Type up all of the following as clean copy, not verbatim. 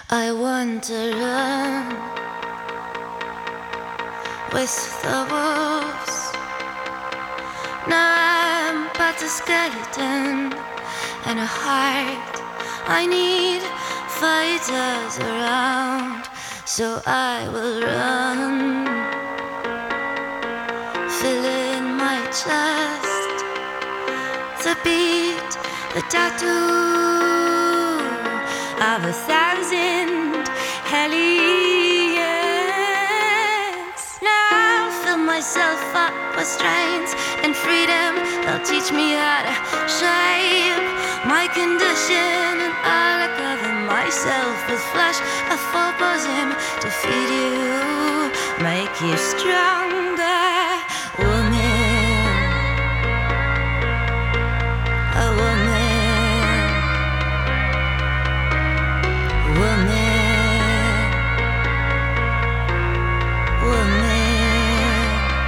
I want to run with the wolves. Now I'm but a skeleton and a heart. I need fighters around, so I will run, filling my chest, the beat, the tattoo of 1,000 hellions. Now I'll fill myself up with strains and freedom. They'll teach me how to shape my condition, and I'll cover myself with flesh, a full bosom to feed you, make you stronger, woman, a woman, woman, woman.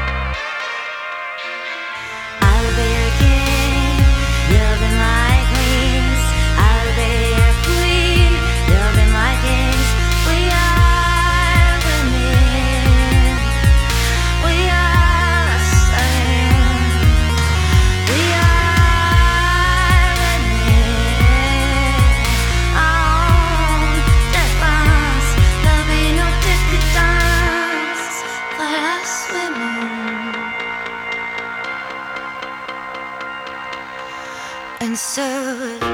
I'll be your king, you'll be my queens. I'll be your queen, you'll be my kings. We are women, we are the same. We are women. On défense, there'll be no difference for us women. And so